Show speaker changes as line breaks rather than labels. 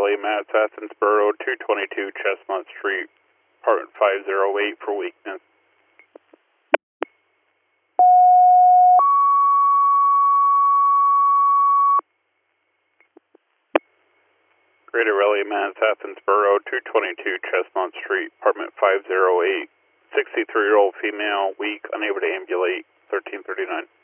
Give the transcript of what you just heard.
Raleigh, Mass. Athensboro, 222 Chestnut Street, apartment 508 for weakness. Greater Raleigh, Mass. Athensboro, 222 Chestnut Street, apartment 508. 63-year-old female, weak, unable to ambulate, 1339.